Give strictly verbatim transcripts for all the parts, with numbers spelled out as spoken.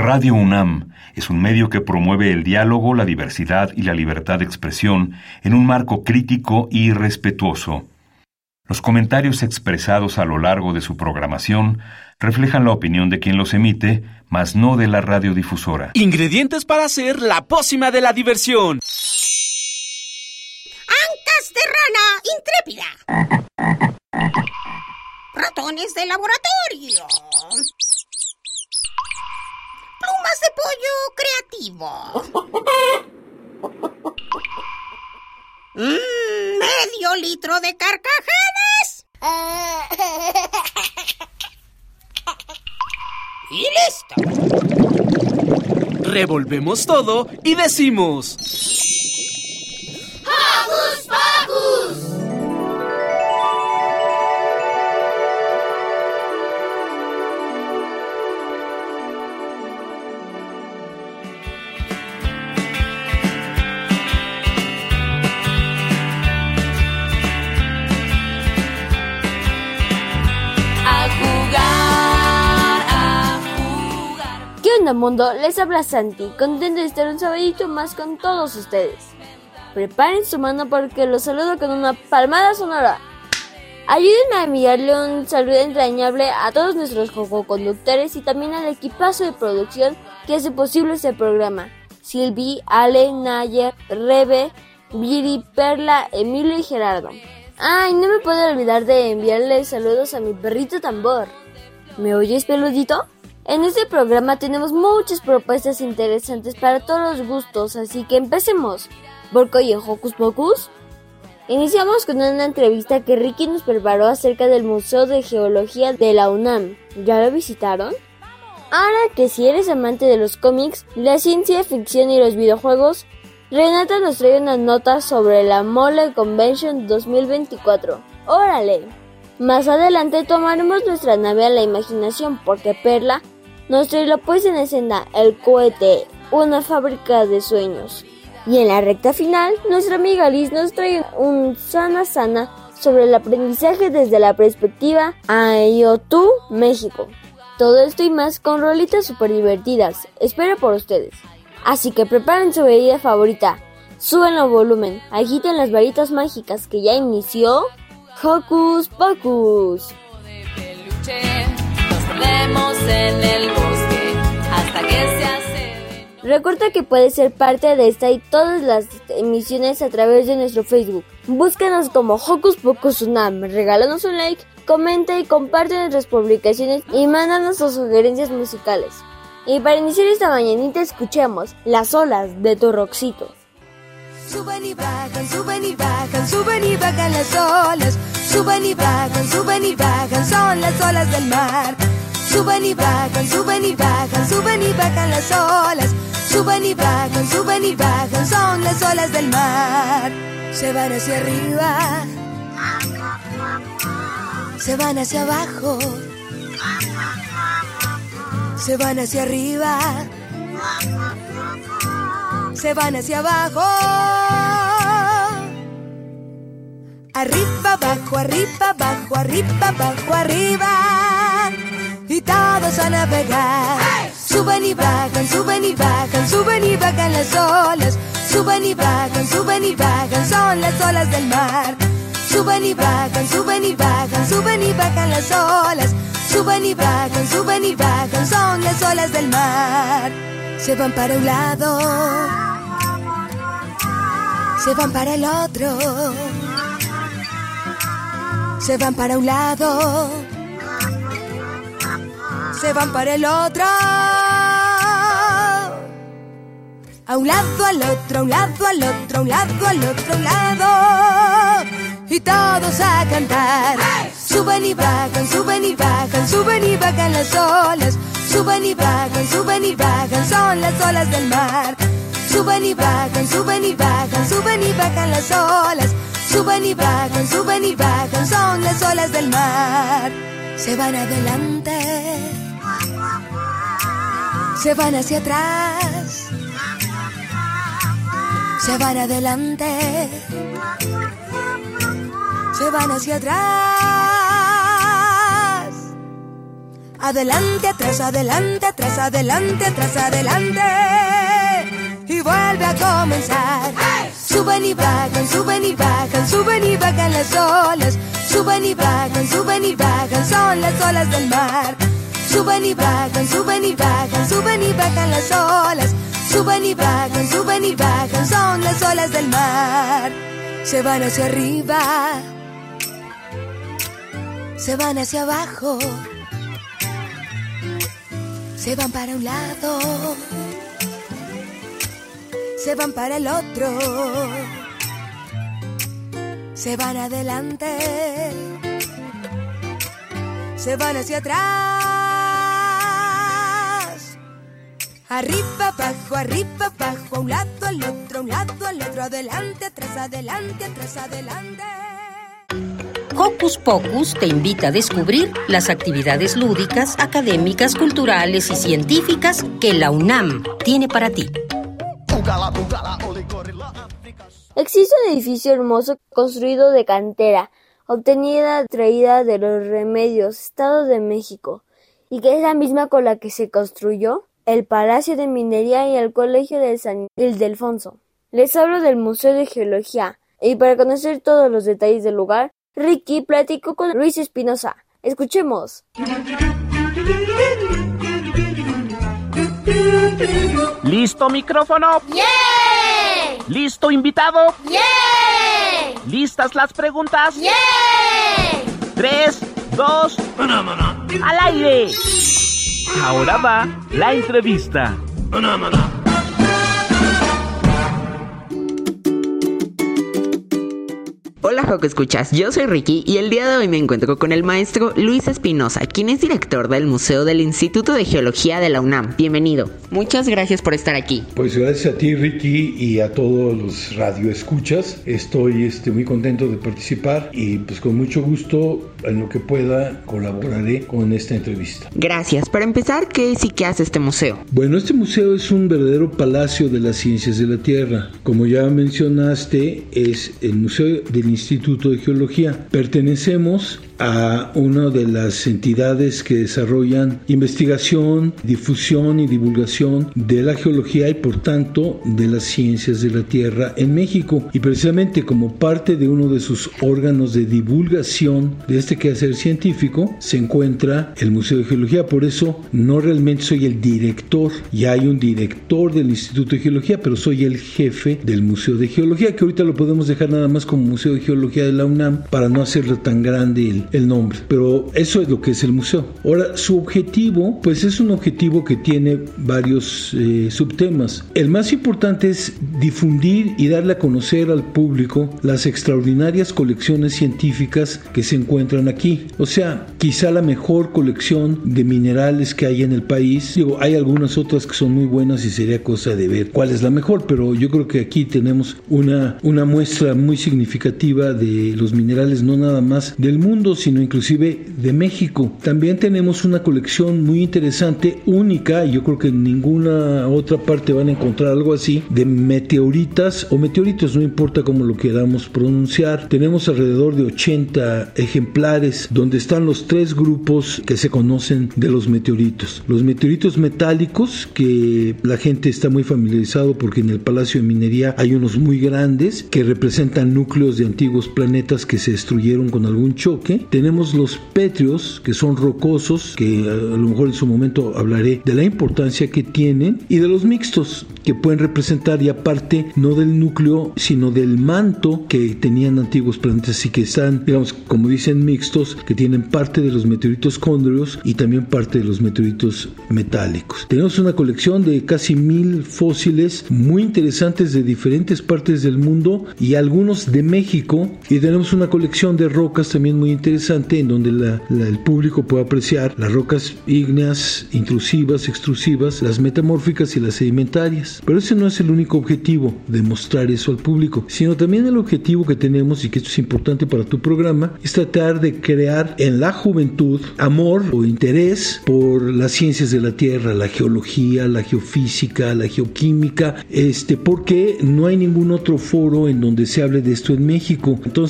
Radio UNAM es un medio que promueve el diálogo, la diversidad y la libertad de expresión en un marco crítico y respetuoso. Los comentarios expresados a lo largo de su programación reflejan la opinión de quien los emite, mas no de la radiodifusora. Ingredientes para hacer la pócima de la diversión. Ancas de rana intrépida. Ratones de laboratorio. Plumas de pollo creativo. Mm, medio litro de carcajadas. Y listo. Revolvemos todo y decimos: ¡Hocus Pocus! Mundo, les habla Santi, contento de estar un sabadito más con todos ustedes. Preparen su mano porque los saludo con una palmada sonora. Ayúdenme a enviarle un saludo entrañable a todos nuestros jojoconductores y también al equipazo de producción que hace posible este programa: Silvi, Ale, Nayer, Rebe, Viri, Perla, Emilio y Gerardo. Ay, no me puedo olvidar de enviarle saludos a mi perrito Tambor. ¿Me oyes, peludito? En este programa tenemos muchas propuestas interesantes para todos los gustos, así que empecemos. ¿Borco y en Hocus Pocus? Iniciamos con una entrevista que Ricky nos preparó acerca del Museo de Geología de la UNAM. ¿Ya lo visitaron? Ahora que si eres amante de los cómics, la ciencia ficción y los videojuegos, Renata nos trae unas notas sobre la Mole Convention dos mil veinticuatro. ¡Órale! Más adelante tomaremos nuestra nave a la imaginación porque Perla nos trae la puesta en escena El Cohete, una fábrica de sueños. Y en la recta final, nuestra amiga Liz nos trae un Sana Sana sobre el aprendizaje desde la perspectiva Ayotú, México. Todo esto y más con rolitas súper divertidas. Espero por ustedes. Así que preparen su bebida favorita, suban el volumen, agiten las varitas mágicas que ya inició Hocus Pocus. Nos perdemos en el bosque hasta que se hace. Recuerda que puedes ser parte de esta y todas las emisiones a través de nuestro Facebook. Búscanos como Hocus Pocus UNAM, regálanos un like, comenta y comparte nuestras publicaciones y mándanos tus sugerencias musicales. Y para iniciar esta mañanita escuchemos Las Olas de tu Roxito. Suben y bajan, suben y bajan, suben y bajan las olas. Suben y bajan, suben y bajan, son las olas del mar. Suben y bajan, suben y bajan, suben y bajan las olas. Suben y bajan, suben y bajan, son las olas del mar. Se van hacia arriba, se van hacia abajo, se van hacia arriba, se van hacia abajo. Arriba, abajo, arriba, abajo, arriba, abajo, arriba. Y todos a navegar. ¡Hey! Suben y bajan, suben y bajan, suben y bajan las olas. Suben y bajan, suben y bajan, son las olas del mar. Suben y bajan, suben y bajan, suben y bajan las olas. Suben y bajan, suben y bajan, son las olas del mar. Se van para un lado, se van para el otro, se van para un lado, se van para el otro. A un lado, al otro, a un lado, al otro, a un lado, al otro, a un lado. Y todos a cantar. ¡Hey! Suben y bajan, suben y bajan, suben y bajan las olas. Suben y bajan, suben y bajan, son las olas del mar. Suben y bajan, suben y bajan, suben y bajan las olas. Suben y bajan, suben y bajan, son las olas del mar. Se van adelante, se van hacia atrás, se van adelante, se van hacia atrás. Adelante, atrás, adelante, atrás, adelante, atrás, adelante. Y vuelve a comenzar. ¡Hey! Suben y bajan, suben y bajan, suben y bajan las olas. Suben y bajan, suben y bajan, son las olas del mar. Suben y bajan, suben y bajan, suben y bajan las olas. Suben y bajan, suben y bajan, son las olas del mar. Se van hacia arriba, se van hacia abajo, se van para un lado, se van para el otro, se van adelante, se van hacia atrás, arriba, abajo, arriba, abajo, a un lado, al otro, a un lado, al otro, adelante, atrás, adelante, atrás, adelante. Hocus Pocus te invita a descubrir las actividades lúdicas, académicas, culturales y científicas que la UNAM tiene para ti. Existe un edificio hermoso construido de cantera, obtenida traída de Los Remedios, Estado de México, y que es la misma con la que se construyó el Palacio de Minería y el Colegio de San Ildefonso. Les hablo del Museo de Geología, y para conocer todos los detalles del lugar, Ricky platicó con Luis Espinosa. Escuchemos. ¿Listo micrófono? ¡Yeah! ¿Listo invitado? ¡Yeah! ¿Listas las preguntas? ¡Yeah! Tres, dos, al aire. Ahora va la entrevista. Hola Joco Escuchas, yo soy Ricky y el día de hoy me encuentro con el maestro Luis Espinosa, quien es director del Museo del Instituto de Geología de la UNAM. Bienvenido. Muchas gracias por estar aquí. Pues gracias a ti, Ricky, y a todos los radioescuchas. Estoy este, muy contento de participar y pues con mucho gusto, en lo que pueda, colaboraré con esta entrevista. Gracias. Para empezar, ¿qué es y qué hace este museo? Bueno, este museo es un verdadero palacio de las ciencias de la Tierra. Como ya mencionaste, es el Museo del Instituto de Geología. Pertenecemos a una de las entidades que desarrollan investigación, difusión y divulgación de la geología y por tanto de las ciencias de la Tierra en México, y precisamente como parte de uno de sus órganos de divulgación de este quehacer científico se encuentra el Museo de Geología. Por eso no realmente soy el director, ya hay un director del Instituto de Geología, pero soy el jefe del Museo de Geología, que ahorita lo podemos dejar nada más como Museo de Geología de la UNAM para no hacerlo tan grande el el nombre, pero eso es lo que es el museo. Ahora, su objetivo, pues es un objetivo que tiene varios eh, subtemas. El más importante es difundir y darle a conocer al público las extraordinarias colecciones científicas que se encuentran aquí. O sea, quizá la mejor colección de minerales que hay en el país. Digo, hay algunas otras que son muy buenas y sería cosa de ver cuál es la mejor, pero yo creo que aquí tenemos una, una muestra muy significativa de los minerales, no nada más del mundo, sino inclusive de México. También tenemos una colección muy interesante, única, y yo creo que en ninguna otra parte van a encontrar algo así, de meteoritas o meteoritos, no importa cómo lo queramos pronunciar. Tenemos alrededor de ochenta ejemplares donde están los tres grupos que se conocen de los meteoritos. Los meteoritos metálicos, que la gente está muy familiarizado porque en el Palacio de Minería hay unos muy grandes que representan núcleos de antiguos planetas que se destruyeron con algún choque. Tenemos los pétreos, que son rocosos, que a lo mejor en su momento hablaré de la importancia que tienen, y de los mixtos, que pueden representar ya parte no del núcleo, sino del manto que tenían antiguos planetas, así que están, digamos, como dicen, mixtos, que tienen parte de los meteoritos cóndrios y también parte de los meteoritos metálicos. Tenemos una colección de casi mil fósiles muy interesantes de diferentes partes del mundo y algunos de México, y tenemos una colección de rocas también muy interesante en donde la, la, el público puede apreciar las rocas ígneas, intrusivas, extrusivas, las metamórficas y las sedimentarias. Pero ese no es el único objetivo de mostrar eso al público, sino también el objetivo que tenemos, y que esto es importante para tu programa, es tratar de crear en la juventud amor o interés por las ciencias de la Tierra, la geología, la geofísica, la geoquímica, este, porque no hay ningún otro foro en donde se hable de esto en México. Entonces,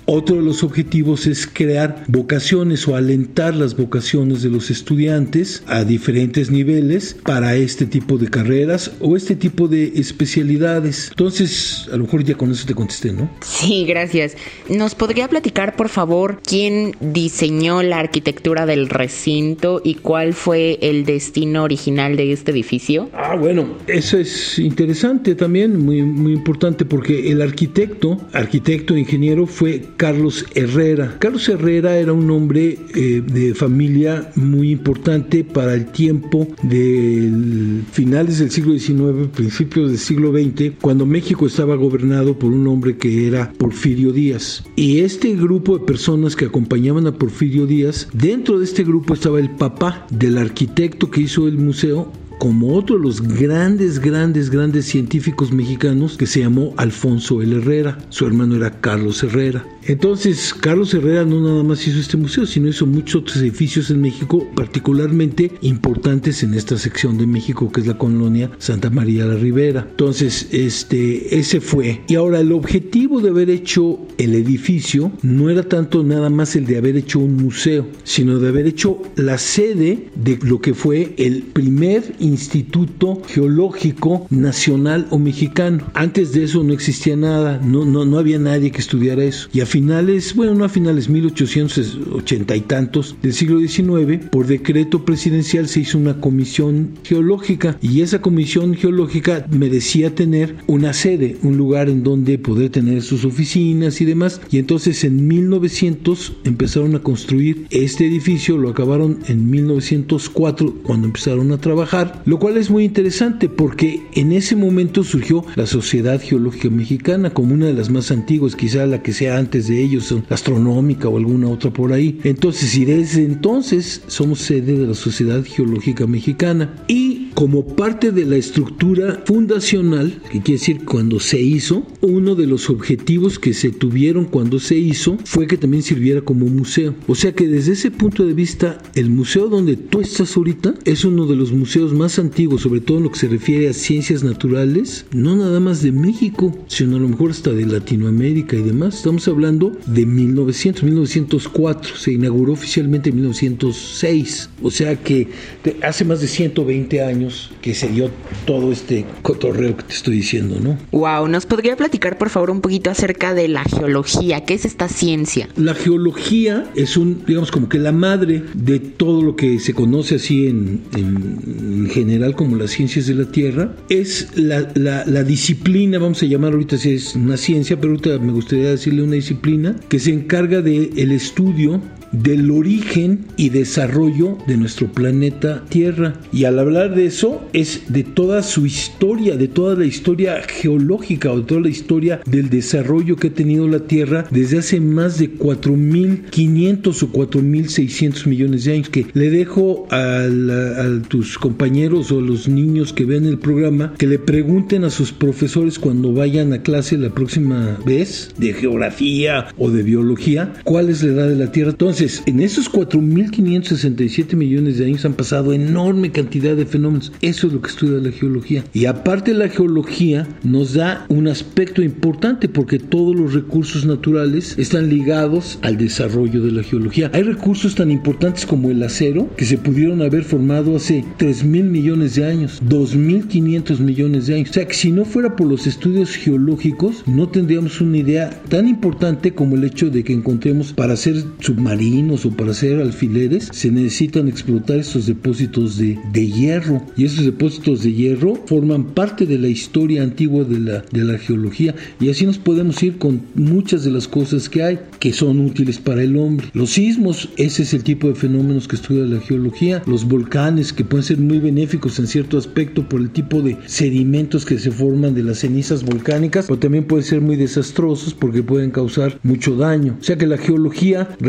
Otro de los objetivos es crear vocaciones o alentar las vocaciones de los estudiantes a diferentes niveles para este tipo de carreras o este tipo de especialidades. Entonces, a lo mejor ya con eso te contesté, ¿no? Sí, gracias. ¿Nos podría platicar, por favor, quién diseñó la arquitectura del recinto y cuál fue el destino original de este edificio? Ah, bueno, eso es interesante también, muy, muy importante, porque el arquitecto, arquitecto e ingeniero fue Carlos Herrera. Carlos Herrera era un hombre eh, de familia muy importante para el tiempo de finales del siglo diecinueve, principios del siglo veinte, cuando México estaba gobernado por un hombre que era Porfirio Díaz. Y este grupo de personas que acompañaban a Porfirio Díaz, dentro de este grupo estaba el papá del arquitecto que hizo el museo, como otro de los grandes, grandes, grandes científicos mexicanos, que se llamó Alfonso L. Herrera. Su hermano era Carlos Herrera. Entonces, Carlos Herrera no nada más hizo este museo, sino hizo muchos otros edificios en México, particularmente importantes en esta sección de México, que es la colonia Santa María la Ribera. Entonces, este, ese fue. Y ahora, el objetivo de haber hecho el edificio no era tanto nada más el de haber hecho un museo, sino de haber hecho la sede de lo que fue el primer Instituto Geológico Nacional o Mexicano. Antes de eso no existía nada, no, no, no había nadie que estudiara eso. Y a finales, bueno, no a finales, mil ochocientos ochenta y tantos del siglo diecinueve, por decreto presidencial se hizo una comisión geológica, y esa comisión geológica merecía tener una sede, un lugar en donde poder tener sus oficinas y demás. Y entonces en mil novecientos empezaron a construir este edificio, lo acabaron en mil novecientos cuatro cuando empezaron a trabajar, lo cual es muy interesante porque en ese momento surgió la Sociedad Geológica Mexicana como una de las más antiguas, quizá la que sea antes de ellos, astronómica o alguna otra por ahí. Entonces, y desde entonces somos sede de la Sociedad Geológica Mexicana. Y como parte de la estructura fundacional, que quiere decir cuando se hizo, uno de los objetivos que se tuvieron cuando se hizo fue que también sirviera como museo. O sea que desde ese punto de vista, el museo donde tú estás ahorita es uno de los museos más antiguos, sobre todo en lo que se refiere a ciencias naturales, no nada más de México, sino a lo mejor hasta de Latinoamérica y demás. Estamos hablando de mil novecientos, mil novecientos cuatro, se inauguró oficialmente en mil novecientos seis, o sea que hace más de ciento veinte años que se dio todo este cotorreo que te estoy diciendo, ¿no? Wow, ¿nos podría platicar por favor un poquito acerca de la geología? ¿Qué es esta ciencia? La geología es un, digamos, como que la madre de todo lo que se conoce así en, en, en general como las ciencias de la Tierra. Es la, la, la disciplina, vamos a llamar ahorita si es una ciencia, pero ahorita me gustaría decirle una disciplina que se encarga del estudio del origen y desarrollo de nuestro planeta Tierra. Y al hablar de eso es de toda su historia, de toda la historia geológica o de toda la historia del desarrollo que ha tenido la Tierra desde hace más de cuatro mil quinientos o cuatro mil seiscientos millones de años, que le dejo a, la, a tus compañeros o a los niños que ven el programa que le pregunten a sus profesores cuando vayan a clase la próxima vez de geografía o de biología cuál es la edad de la Tierra. Entonces, en esos cuatro mil quinientos sesenta y siete millones de años han pasado enorme cantidad de fenómenos. Eso es lo que estudia la geología. Y aparte, la geología nos da un aspecto importante porque todos los recursos naturales están ligados al desarrollo de la geología. Hay recursos tan importantes como el acero que se pudieron haber formado hace tres mil millones de años, dos mil quinientos millones de años. O sea que si no fuera por los estudios geológicos, no tendríamos una idea tan importante como el hecho de que encontremos para hacer submarinos o para hacer alfileres, se necesitan explotar estos depósitos de, de hierro, y esos depósitos de hierro forman parte de la historia antigua de la, de la geología, y así nos podemos ir con muchas de las cosas que hay que son útiles para el hombre. Los sismos, ese es el tipo de fenómenos que estudia la geología. Los volcanes, que pueden ser muy benéficos en cierto aspecto por el tipo de sedimentos que se forman de las cenizas volcánicas, pero también pueden ser muy desastrosos porque pueden causar mucho daño. O sea que la geología realmente es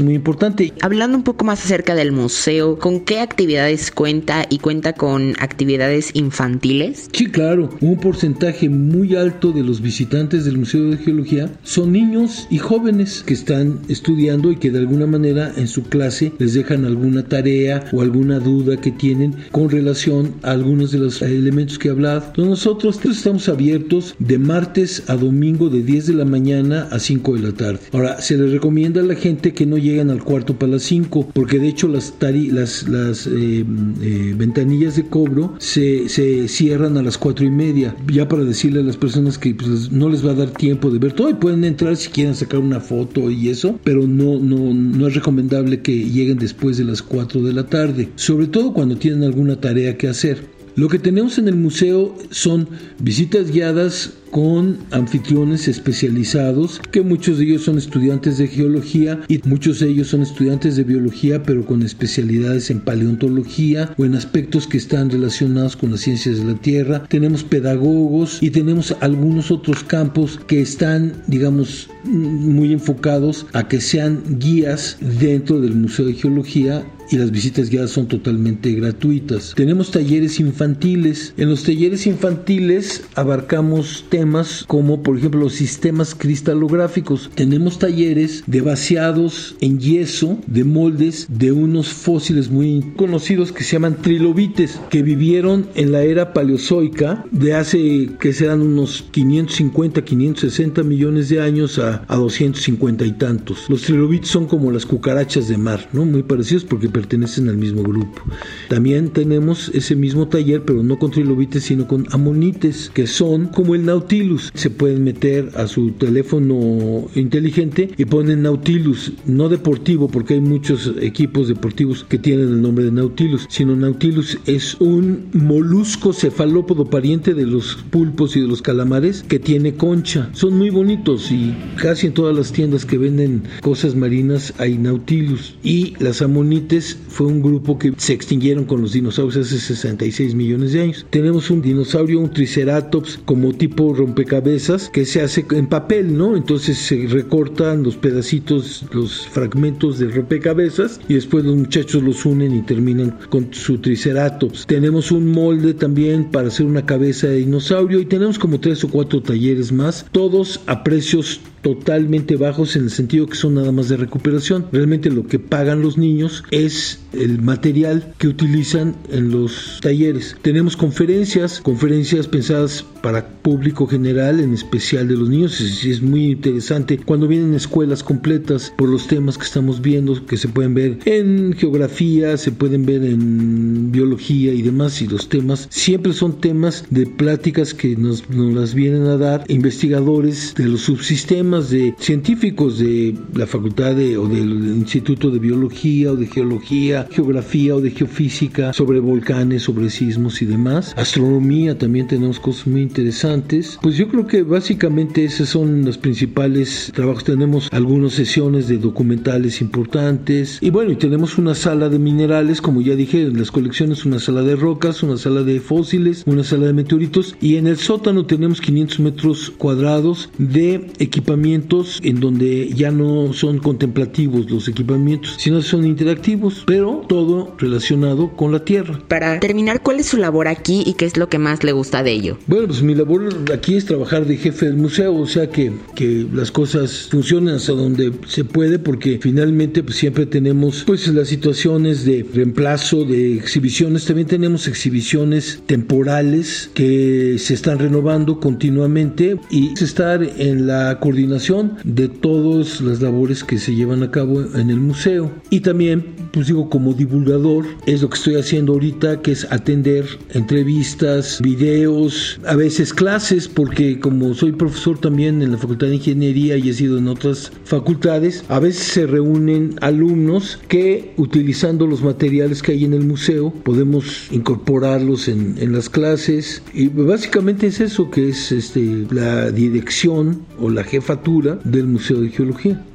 muy importante. Hablando un poco más acerca del museo, ¿con qué actividades cuenta y cuenta con actividades infantiles? Sí, claro, un porcentaje muy alto de los visitantes del Museo de Geología son niños y jóvenes que están estudiando y que de alguna manera en su clase les dejan alguna tarea o alguna duda que tienen con relación a algunos de los elementos que he hablado. Entonces nosotros estamos abiertos de martes a domingo de diez de la mañana a cinco de la tarde. Ahora, se les recomienda a la gente que no lleguen al cuarto para las cinco, porque de hecho las, tari- las, las eh, eh, ventanillas de cobro se, se cierran a las cuatro y media, ya para decirle a las personas que pues, no les va a dar tiempo de ver todo y pueden entrar si quieren sacar una foto y eso, pero no, no, no es recomendable que lleguen después de las cuatro de la tarde, sobre todo cuando tienen alguna tarea que hacer. Lo que tenemos en el museo son visitas guiadas con anfitriones especializados, que muchos de ellos son estudiantes de geología y muchos de ellos son estudiantes de biología, pero con especialidades en paleontología o en aspectos que están relacionados con las ciencias de la Tierra. Tenemos pedagogos y tenemos algunos otros campos que están, digamos, muy enfocados a que sean guías dentro del Museo de Geología, y las visitas guiadas son totalmente gratuitas. Tenemos talleres infantiles. En los talleres infantiles abarcamos temas como, por ejemplo, los sistemas cristalográficos. Tenemos talleres de vaciados en yeso de moldes de unos fósiles muy conocidos que se llaman trilobites, que vivieron en la era paleozoica de hace, que serán unos quinientos cincuenta, quinientos sesenta millones de años a, a doscientos cincuenta y tantos. Los trilobites son como las cucarachas de mar, ¿no? Muy parecidos porque pertenecen al mismo grupo. También tenemos ese mismo taller, pero no con trilobites, sino con amonites, que son como el Nautilus. Se pueden meter a su teléfono inteligente y ponen Nautilus, no deportivo, porque hay muchos equipos deportivos que tienen el nombre de Nautilus, sino Nautilus es un molusco cefalópodo pariente de los pulpos y de los calamares que tiene concha. Son muy bonitos y casi en todas las tiendas que venden cosas marinas hay Nautilus. Y las amonites fue un grupo que se extinguieron con los dinosaurios hace sesenta y seis millones de años. Tenemos un dinosaurio, un triceratops, como tipo rompecabezas, que se hace en papel, ¿no? Entonces se recortan los pedacitos, los fragmentos de rompecabezas, y después los muchachos los unen y terminan con su triceratops. Tenemos un molde también para hacer una cabeza de dinosaurio, y tenemos como tres o cuatro talleres más, todos a precios totalmente bajos, en el sentido que son nada más de recuperación. Realmente lo que pagan los niños es el material que utilizan en los talleres. Tenemos conferencias, conferencias pensadas para público general, en especial de los niños. Es, es muy interesante cuando vienen escuelas completas por los temas que estamos viendo, que se pueden ver en geografía, se pueden ver en biología y demás, y los temas siempre son temas de pláticas que nos, nos las vienen a dar investigadores de los subsistemas, de científicos de la facultad de, o del Instituto de Biología o de Geología, Geografía o de Geofísica, sobre volcanes, sobre sismos y demás. Astronomía también tenemos cosas muy interesantes. Pues yo creo que básicamente esos son los principales trabajos. Tenemos algunas sesiones de documentales importantes y bueno, y tenemos una sala de minerales, como ya dije, en las colecciones, una sala de rocas, una sala de fósiles, una sala de meteoritos, y en el sótano tenemos quinientos metros cuadrados de equipamientos en donde ya no son contemplativos los equipamientos, sino son interactivos, pero todo relacionado con la Tierra. Para terminar, ¿cuál es su labor aquí y qué es lo que más le gusta de ello? Bueno, pues mi labor aquí es trabajar de jefe del museo, o sea que, que las cosas funcionen hasta donde se puede, porque finalmente pues siempre tenemos pues las situaciones de reemplazo de exhibiciones. También tenemos exhibiciones temporales que se están renovando continuamente, y estar en la coordinación de todas las labores que se llevan a cabo en el museo. Y también, pues digo, como divulgador, es lo que estoy haciendo ahorita, que es atender entrevistas, videos, a veces clases, porque como soy profesor también en la Facultad de Ingeniería y he sido en otras facultades, a veces se reúnen alumnos que, utilizando los materiales que hay en el museo, podemos incorporarlos en, en las clases. Y básicamente es eso, que es este, la dirección o la jefatura del Museo de Geología.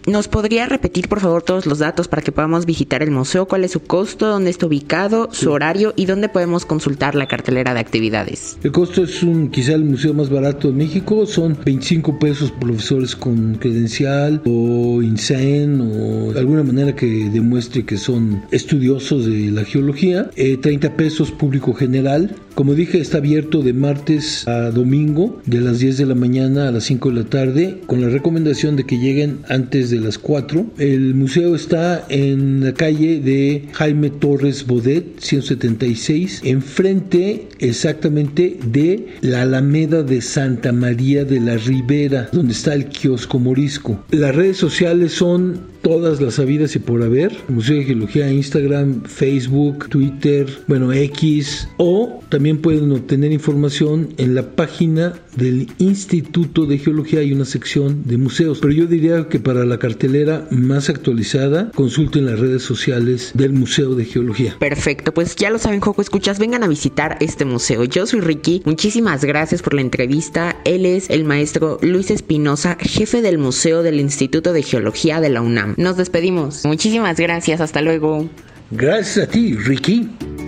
¿nos podría repetir por favor todos los datos para que podamos visitar el museo? ¿Cuál es su costo? ¿Dónde está ubicado? ¿Su sí. horario? ¿Y dónde podemos consultar la cartelera de actividades? El costo es un quizá el museo más barato de México. Son veinticinco pesos por profesores con credencial o INSEN o de alguna manera que demuestre que son estudiosos de la geología. Eh, treinta pesos público general. Como dije, está abierto de martes a domingo, de las diez de la mañana a las cinco de la tarde, con la recomendación de que lleguen antes de las cuatro. El museo está en la calle de Jaime Torres Bodet, ciento setenta y seis, enfrente exactamente de la Alameda de Santa María de la Ribera, donde está el kiosco morisco. Las redes sociales son todas las habidas y por haber: Museo de Geología, Instagram, Facebook, Twitter, bueno, X, o también pueden obtener información en la página del Instituto de Geología. Hay una sección de museos, pero yo diría que para la cartelera más actualizada consulten las redes sociales del Museo de Geología. Perfecto, pues ya lo saben, Joco Escuchas, vengan a visitar este museo. Yo soy Ricky, muchísimas gracias por la entrevista. Él es el maestro Luis Espinosa, jefe del Museo del Instituto de Geología de la UNAM. Nos despedimos. Muchísimas gracias, hasta luego. Gracias a ti, Ricky.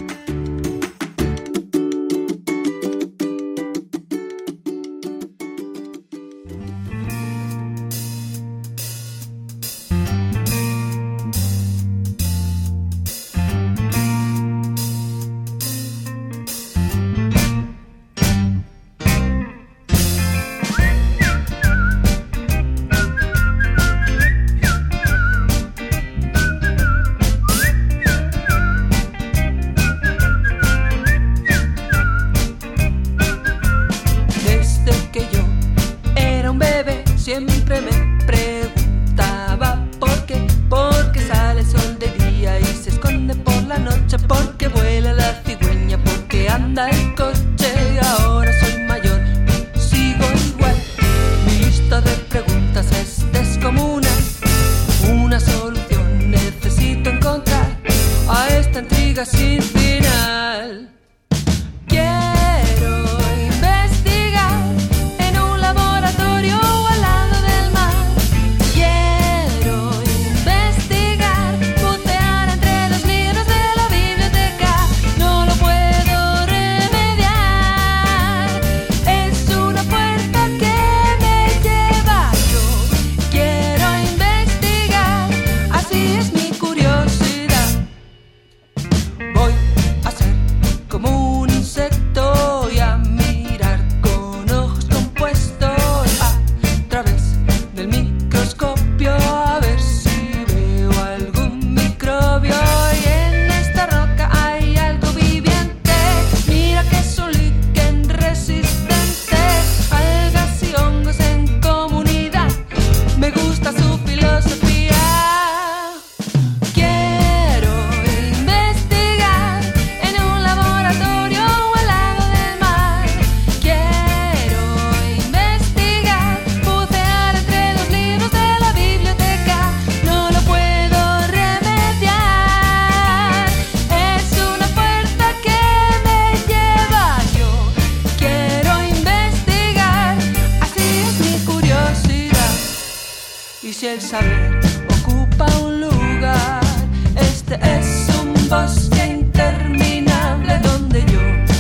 El saber ocupa un lugar. Este es un bosque interminable donde yo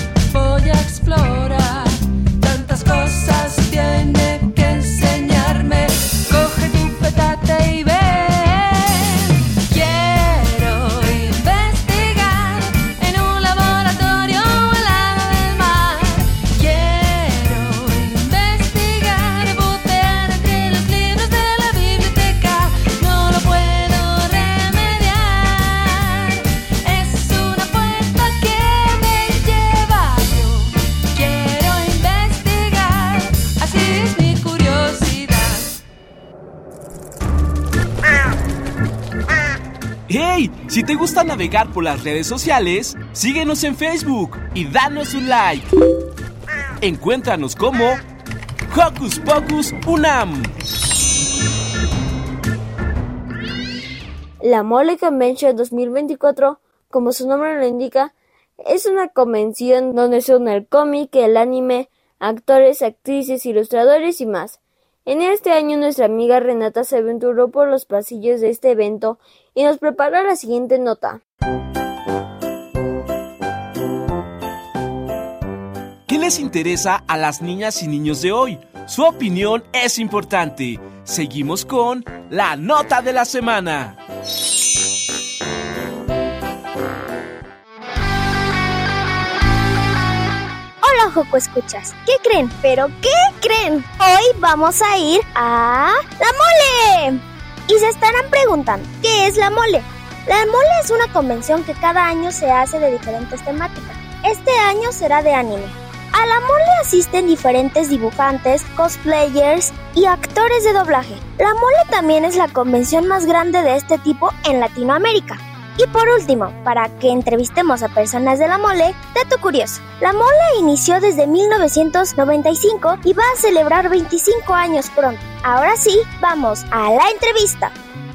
voy a explorar. Tantas cosas tiene que enseñarme. Coge tu petate y ven. Quiero investigar en un laboratorio al lado del mar. Quiero investigar, bucear entre los libros de la biblioteca. No lo puedo remediar. Es una puerta que me lleva. Yo quiero investigar. Así es mi curiosidad. ¡Hey! Si te gusta navegar por las redes sociales, síguenos en Facebook y danos un like. Encuéntranos como Hocus Pocus UNAM. La Mole Convention dos mil veinticuatro, como su nombre lo indica, es una convención donde se une el cómic, el anime, actores, actrices, ilustradores y más. En este año nuestra amiga Renata se aventuró por los pasillos de este evento y nos prepara la siguiente nota. ¿Qué les interesa a las niñas y niños de hoy? Su opinión es importante. Seguimos con la nota de la semana. Hola, Joco Escuchas. ¿Qué creen? ¿Pero qué creen? Hoy vamos a ir a la mole. Y se estarán preguntando, ¿qué es la mole? La mole es una convención que cada año se hace de diferentes temáticas. Este año será de anime. A la mole asisten diferentes dibujantes, cosplayers y actores de doblaje. La mole también es la convención más grande de este tipo en Latinoamérica. Y por último, para que entrevistemos a personas de la mole, dato curioso. La mole inició desde mil novecientos noventa y cinco y va a celebrar veinticinco años pronto. Ahora sí, vamos a la entrevista.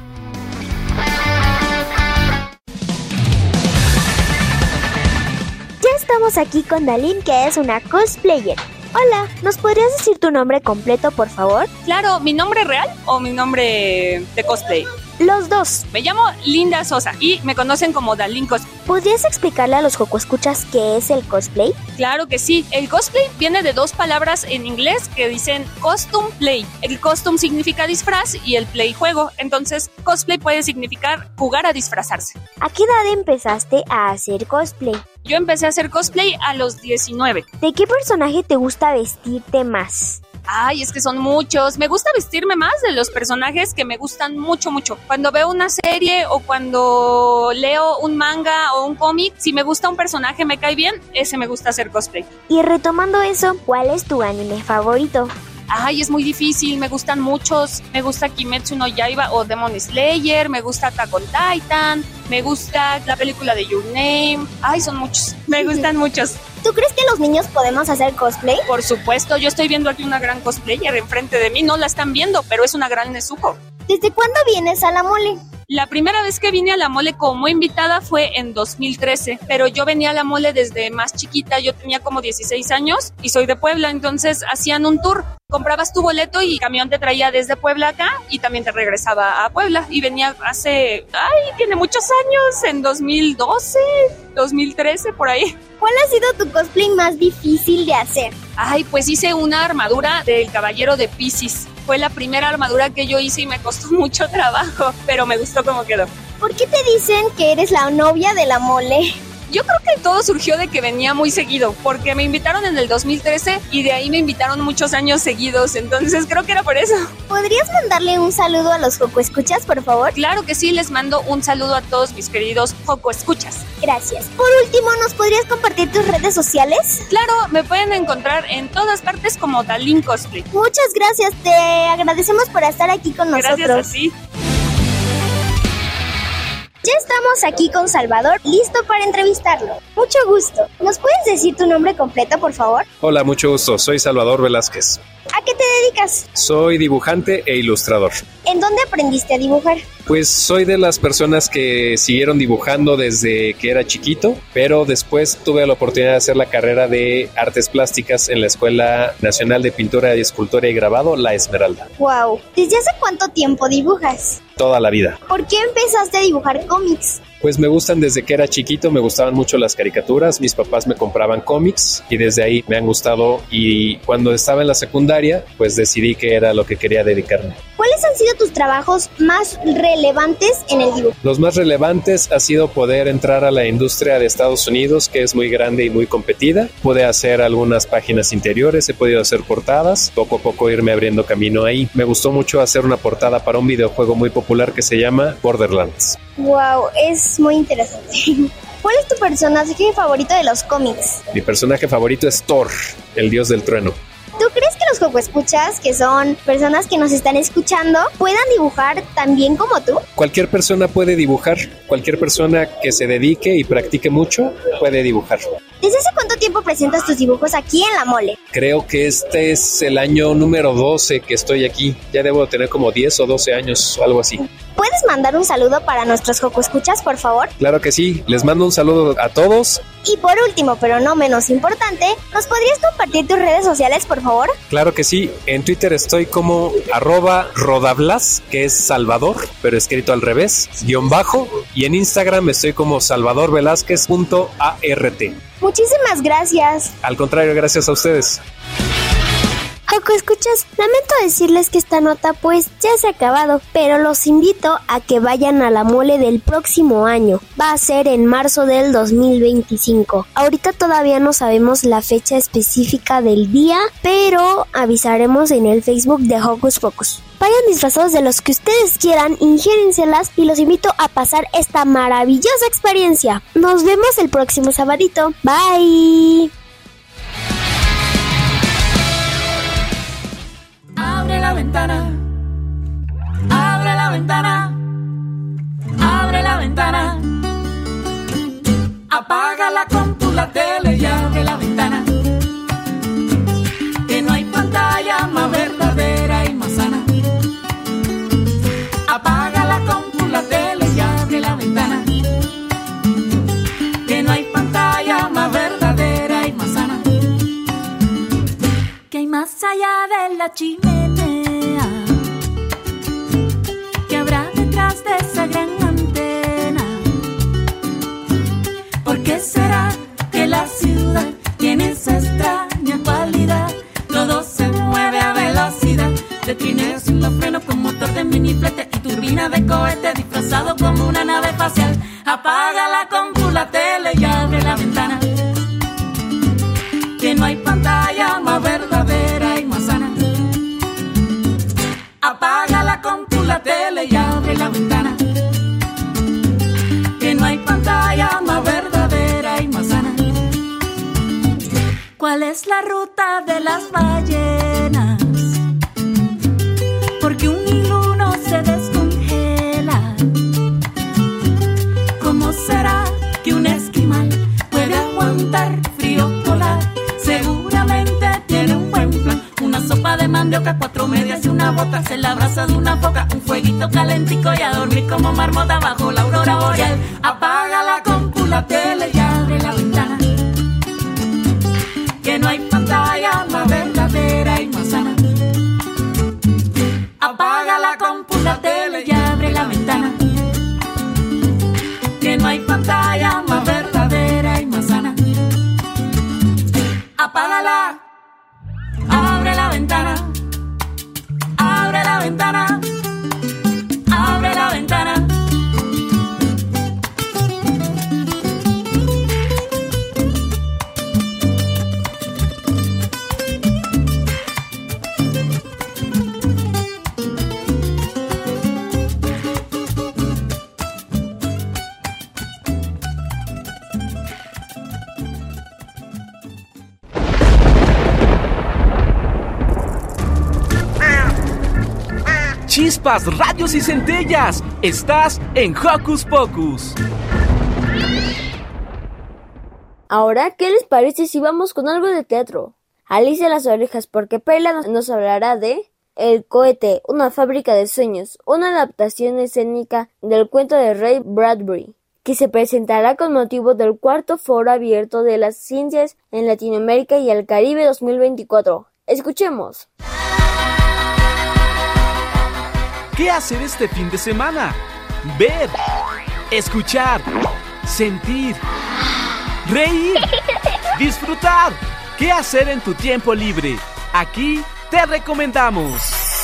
Estamos aquí con Dalín, que es una cosplayer. Hola, ¿nos podrías decir tu nombre completo, por favor? Claro, ¿mi nombre real o mi nombre de cosplay? Los dos. Me llamo Linda Sosa y me conocen como Dalín Cosplay. ¿Podrías explicarle a los Joco Escuchas qué es el cosplay? Claro que sí. El cosplay viene de dos palabras en inglés que dicen costume play. El costume significa disfraz y el play juego. Entonces, cosplay puede significar jugar a disfrazarse. ¿A qué edad empezaste a hacer cosplay? Yo empecé a hacer cosplay a los diecinueve. ¿De qué personaje te gusta vestirte más? Ay, es que son muchos. Me gusta vestirme más de los personajes que me gustan mucho, mucho. Cuando veo una serie o cuando leo un manga o un cómic, si me gusta un personaje, me cae bien, ese me gusta hacer cosplay. Y retomando eso, ¿cuál es tu anime favorito? Ay, es muy difícil, me gustan muchos. Me gusta Kimetsu no Yaiba o Demon Slayer, me gusta Attack on Titan, me gusta la película de Your Name. Ay, son muchos, me gustan muchos. ¿Tú crees que los niños podemos hacer cosplay? Por supuesto, yo estoy viendo aquí una gran cosplayer enfrente de mí. No la están viendo, pero es una gran Nezuko. ¿Desde cuándo vienes a la mole? La primera vez que vine a la mole como invitada fue en dos mil trece, pero yo venía a la mole desde más chiquita. Yo tenía como dieciséis años y soy de Puebla, entonces hacían un tour. Comprabas tu boleto y el camión te traía desde Puebla acá y también te regresaba a Puebla. Y venía hace, ay, tiene muchos años, en dos mil doce, dos mil trece, por ahí. ¿Cuál ha sido tu cosplay más difícil de hacer? Ay, pues hice una armadura del Caballero de Piscis. Fue la primera armadura que yo hice y me costó mucho trabajo, pero me gustó cómo quedó. ¿Por qué te dicen que eres la novia de la mole? Yo creo que todo surgió de que venía muy seguido, porque me invitaron en el dos mil trece y de ahí me invitaron muchos años seguidos, entonces creo que era por eso. ¿Podrías mandarle un saludo a los Joco Escuchas, por favor? Claro que sí, les mando un saludo a todos mis queridos Joco Escuchas. Gracias. Por último, ¿nos podrías compartir tus redes sociales? Claro, me pueden encontrar en todas partes como Dalín Cosplay. Muchas gracias, te agradecemos por estar aquí con nosotros. Gracias a ti. Ya estamos aquí con Salvador, listo para entrevistarlo. Mucho gusto. ¿Nos puedes decir tu nombre completo, por favor? Hola, mucho gusto. Soy Salvador Velázquez. ¿A qué te dedicas? Soy dibujante e ilustrador. ¿En dónde aprendiste a dibujar? Pues soy de las personas que siguieron dibujando desde que era chiquito, pero después tuve la oportunidad de hacer la carrera de artes plásticas en la Escuela Nacional de Pintura y Escultura y Grabado, La Esmeralda. Wow. ¿Desde hace cuánto tiempo dibujas? Toda la vida. ¿Por qué empezaste a dibujar cómics? Pues me gustan desde que era chiquito, me gustaban mucho las caricaturas, mis papás me compraban cómics y desde ahí me han gustado, y cuando estaba en la secundaria pues decidí que era lo que quería dedicarme. ¿Cuáles han sido tus trabajos más relevantes en el dibujo? Los más relevantes ha sido poder entrar a la industria de Estados Unidos, que es muy grande y muy competida. Pude hacer algunas páginas interiores, he podido hacer portadas, poco a poco irme abriendo camino ahí. Me gustó mucho hacer una portada para un videojuego muy popular que se llama Borderlands. Wow, es muy interesante. ¿Cuál es tu personaje favorito de los cómics? Mi personaje favorito es Thor, el dios del trueno. ¿Tú crees que los Joco Escuchas, que son personas que nos están escuchando, puedan dibujar tan bien como tú? Cualquier persona puede dibujar, cualquier persona que se dedique y practique mucho puede dibujar. ¿Desde hace cuánto tiempo presentas tus dibujos aquí en la mole? Creo que este es el año número doce que estoy aquí. Ya debo tener como diez o doce años o algo así. ¿Puedes mandar un saludo para nuestros Joco Escuchas, por favor? Claro que sí. Les mando un saludo a todos. Y por último, pero no menos importante, ¿nos podrías compartir tus redes sociales, por favor? Claro. Claro que sí, en Twitter estoy como arroba rodablas, que es Salvador, pero escrito al revés, guión bajo, y en Instagram estoy como salvadorvelázquez punto art. Muchísimas gracias. Al contrario, gracias a ustedes. Joco Escuchas, lamento decirles que esta nota pues ya se ha acabado, pero los invito a que vayan a la mole del próximo año. Va a ser en marzo del dos mil veinticinco. Ahorita todavía no sabemos la fecha específica del día, pero avisaremos en el Facebook de Hocus Pocus. Vayan disfrazados de los que ustedes quieran, ingérenselas y los invito a pasar esta maravillosa experiencia. Nos vemos el próximo sabadito. Bye. Abre la ventana, abre la ventana, abre la ventana. Apaga la compu, la tele y abre la ventana. Que no hay pantalla más verdadera y más sana. Apaga la compu, la tele y abre la ventana. Que no hay pantalla más verdadera y más sana. Que hay más allá de la chimenea. ¿Qué habrá detrás de esa gran antena? ¿Por qué será que la ciudad tiene esa extraña cualidad? Todo se mueve a velocidad, de trineos sin los frenos con motor de miniflete y turbina de cohete disfrazado como una nave espacial. Apaga la compu, la tele y abre la ventana. Que no hay pantalla más verdadera y más sana. Apaga la compu, la tele y abre la ventana. Que no hay pantalla más verdadera y más sana. ¿Cuál es la ruta de las ballenas? Porque un hilo no se descongela. ¿Cómo será que un esquimal puede aguantar frío polar? Seguramente tiene un buen plan. Una sopa de mandioca, cuatro medias y una bota. Se la abraza de una foca, un fueguito calentico y a dormir como marmota bajo la aurora boreal. Apaga la compu, la tele y abre la ventana. Que no hay pantalla más verdadera y más sana. Apaga la compu, la tele y abre la ventana. Que no hay pantalla más verdadera y más sana. Apágala. Abre la ventana. Abre la ventana. Abre la ventana. Chispas, rayos y centellas. Estás en Hocus Pocus. Ahora, ¿qué les parece si vamos con algo de teatro? Alicia las orejas, porque Perla nos, nos hablará de El cohete, una fábrica de sueños, una adaptación escénica del cuento de Ray Bradbury, que se presentará con motivo del cuarto Foro Abierto de las Ciencias en Latinoamérica y el Caribe dos mil veinticuatro. Escuchemos. ¿Qué hacer este fin de semana? Ver, escuchar, sentir, reír, disfrutar. ¿Qué hacer en tu tiempo libre? Aquí te recomendamos.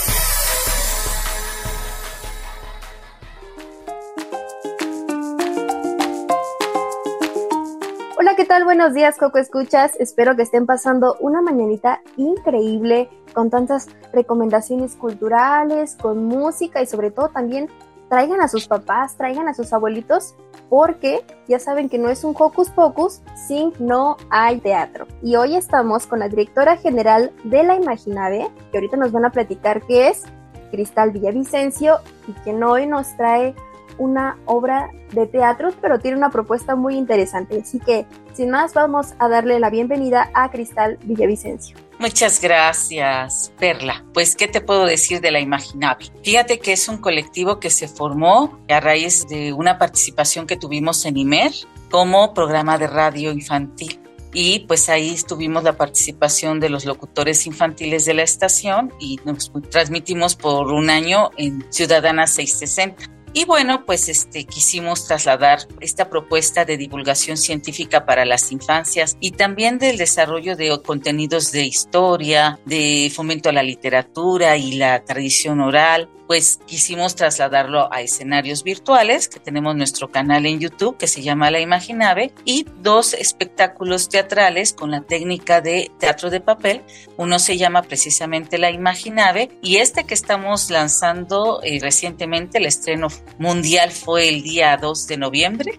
Hola, ¿qué tal? Buenos días, Coco Escuchas. Espero que estén pasando una mañanita increíble con tantas recomendaciones culturales, con música y sobre todo también traigan a sus papás, traigan a sus abuelitos, porque ya saben que no es un Hocus Pocus sin no hay teatro. Y hoy estamos con la directora general de la Imaginave, que ahorita nos van a platicar qué es, Cristal Villavicencio, y quien hoy nos trae una obra de teatro, pero tiene una propuesta muy interesante. Así que, sin más, vamos a darle la bienvenida a Cristal Villavicencio. Muchas gracias, Perla. Pues, ¿qué te puedo decir de la Imaginave? Fíjate que es un colectivo que se formó a raíz de una participación que tuvimos en I M E R como programa de radio infantil. y pues ahí tuvimos la participación de los locutores infantiles de la estación y nos transmitimos por un año en Ciudadana seiscientos sesenta. Y bueno, pues este, quisimos trasladar esta propuesta de divulgación científica para las infancias y también del desarrollo de contenidos de historia, de fomento a la literatura y la tradición oral. Pues quisimos trasladarlo a escenarios virtuales, que tenemos nuestro canal en YouTube que se llama La Imaginave, y dos espectáculos teatrales con la técnica de teatro de papel. Uno se llama precisamente La Imaginave y este que estamos lanzando eh, recientemente, el estreno mundial fue el día dos de noviembre,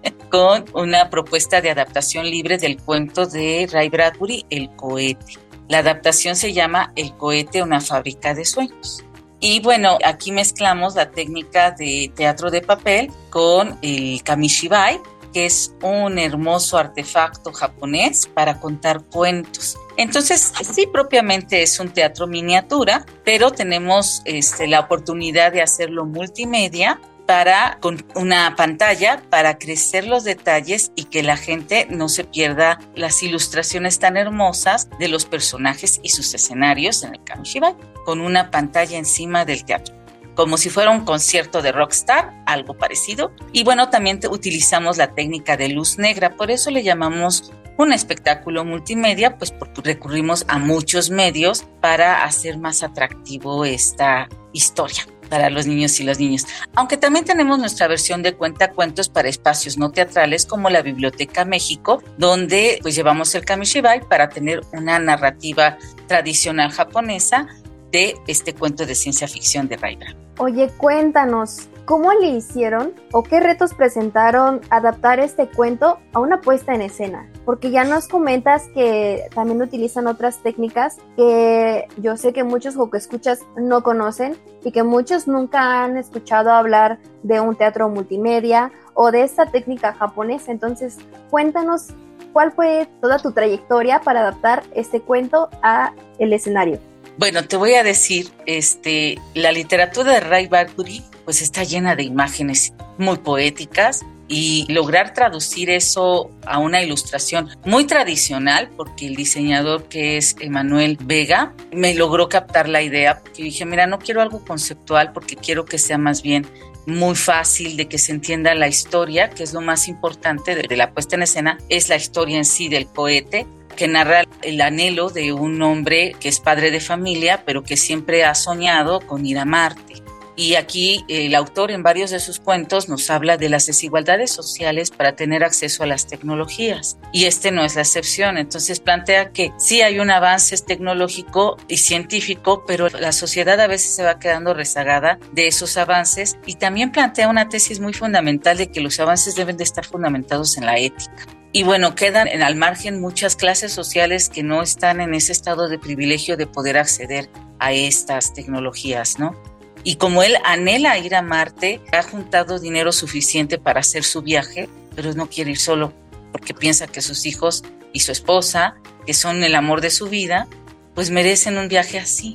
con una propuesta de adaptación libre del cuento de Ray Bradbury, El Cohete. La adaptación se llama El Cohete, una fábrica de sueños. Y bueno, aquí mezclamos la técnica de teatro de papel con el kamishibai, que es un hermoso artefacto japonés para contar cuentos. Entonces, sí, propiamente es un teatro miniatura, pero tenemos este, la oportunidad de hacerlo multimedia para, con una pantalla para crecer los detalles y que la gente no se pierda las ilustraciones tan hermosas de los personajes y sus escenarios en el kamishibai, con una pantalla encima del teatro, como si fuera un concierto de rockstar, algo parecido. Y bueno, también te, utilizamos la técnica de luz negra, por eso le llamamos un espectáculo multimedia, pues porque recurrimos a muchos medios para hacer más atractivo esta historia para los niños y las niñas. Aunque también tenemos nuestra versión de cuentacuentos para espacios no teatrales como la Biblioteca México, donde pues llevamos el kamishibai para tener una narrativa tradicional japonesa de este cuento de ciencia ficción de Ray Bradbury. Oye, cuéntanos, ¿cómo le hicieron o qué retos presentaron adaptar este cuento a una puesta en escena? Porque ya nos comentas que también utilizan otras técnicas que yo sé que muchos escuchas no conocen y que muchos nunca han escuchado hablar de un teatro multimedia o de esta técnica japonesa. Entonces, cuéntanos cuál fue toda tu trayectoria para adaptar este cuento a el escenario. Bueno, te voy a decir, este, la literatura de Ray Bradbury pues está llena de imágenes muy poéticas y lograr traducir eso a una ilustración muy tradicional, porque el diseñador que es Emanuel Vega me logró captar la idea, porque dije, mira, no quiero algo conceptual porque quiero que sea más bien muy fácil de que se entienda la historia, que es lo más importante de, de la puesta en escena, es la historia en sí del cohete, que narra el anhelo de un hombre que es padre de familia, pero que siempre ha soñado con ir a Marte. Y aquí el autor en varios de sus cuentos nos habla de las desigualdades sociales para tener acceso a las tecnologías. Y este no es la excepción. Entonces plantea que sí hay un avance tecnológico y científico, pero la sociedad a veces se va quedando rezagada de esos avances. Y también plantea una tesis muy fundamental de que los avances deben de estar fundamentados en la ética. Y bueno, quedan en al margen muchas clases sociales que no están en ese estado de privilegio de poder acceder a estas tecnologías, ¿no? Y como él anhela ir a Marte, ha juntado dinero suficiente para hacer su viaje, pero no quiere ir solo porque piensa que sus hijos y su esposa, que son el amor de su vida, pues merecen un viaje así.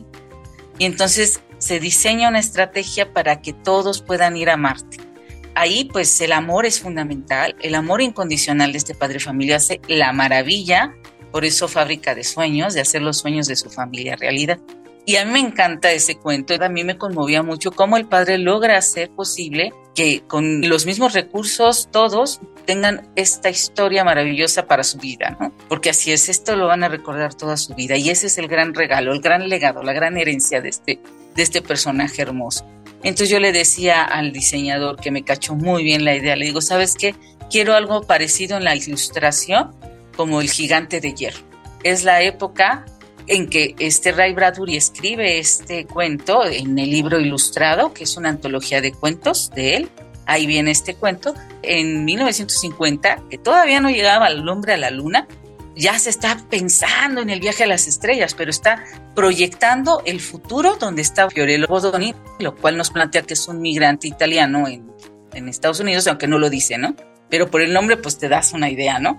Y entonces se diseña una estrategia para que todos puedan ir a Marte. Ahí pues el amor es fundamental, el amor incondicional de este padre de familia hace la maravilla, por eso Fábrica de Sueños, de hacer los sueños de su familia realidad. Y a mí me encanta ese cuento, a mí me conmovía mucho cómo el padre logra hacer posible que con los mismos recursos todos tengan esta historia maravillosa para su vida, ¿no? Porque así es, esto lo van a recordar toda su vida y ese es el gran regalo, el gran legado, la gran herencia de este, de este personaje hermoso. Entonces yo le decía al diseñador, que me cachó muy bien la idea, le digo, ¿sabes qué? Quiero algo parecido en la ilustración como el Gigante de Hierro. Es la época en que este Ray Bradbury escribe este cuento en el libro ilustrado, que es una antología de cuentos de él. Ahí viene este cuento. En mil novecientos cincuenta, que todavía no llegaba el hombre a la luna, ya se está pensando en el viaje a las estrellas, pero está proyectando el futuro donde está Fiorello Bodoni, lo cual nos plantea que es un migrante italiano en, en Estados Unidos, aunque no lo dice, ¿no? pero por el nombre pues te das una idea, ¿no?